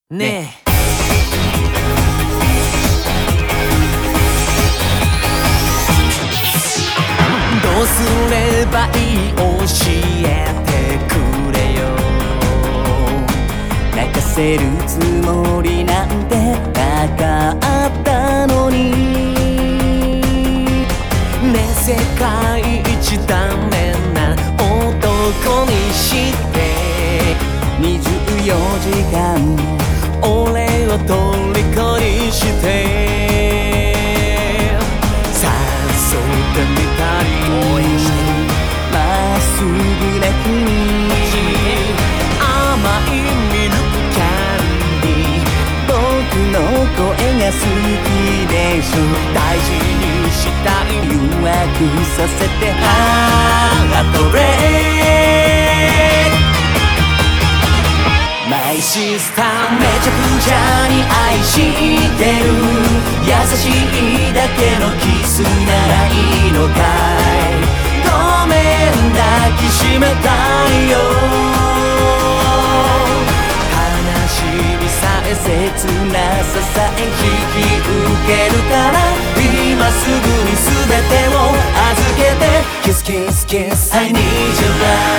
ねえ、どうすればいい教えてくれよ。泣かせるつもりなんてなかったのにね。世界一ダメな男にして24時間俺を虜にして誘ってみたりまっすぐな君、甘いミルクキャンディー、僕の声が好きでしょ。大事にしたい誘惑させてハートブレイク。マイシスターめちゃくちゃに愛してる、優しいだけのキスならいいのかい。ごめん抱きしめたいよ。悲しみさえ切なささえ引き受けるから、今すぐに全てを預けて Kiss kiss kiss I need your love